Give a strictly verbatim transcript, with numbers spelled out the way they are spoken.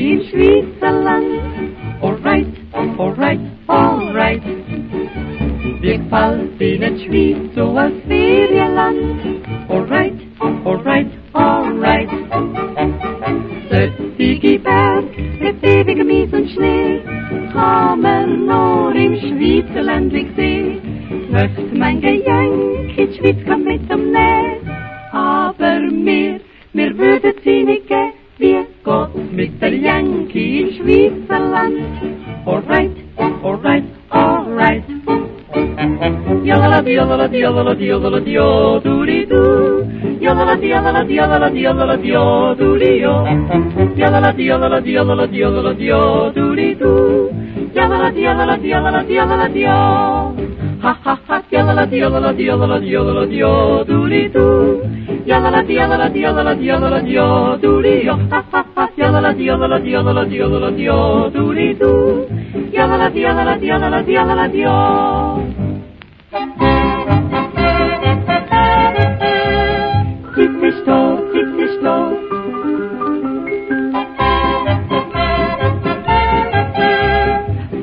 Yankee in Schweizerland. Alright, alright, alright. Wir gefällt ihnen die Schweiz so als Ferienland. Alright, alright, alright. Solche Berg mit ewigem Eis und Schnee kann man nur im Schweizerländlich sehen. Möcht manche Yankee in die Schweiz kann mit dem Näh. Aber mir, mir würde sie nicht gehen, wie Gott mit der Yankee in Schweizerland. Alright, alright, alright. Yalala yalala yalala yalala yo doody doo. Yalala yalala yalala yalala yo doody yo. Yalala yalala yalala yalala yo doody doo. Yalala yalala yalala yalala yo. Ha ha ha yalala yalala yalala yalala yo doody doo. Yalala yalala yalala yalala yo doody yo. Ha ha ha yalala yalala yalala yalala yo doody doo. Yalala yalala yalala yalala yo.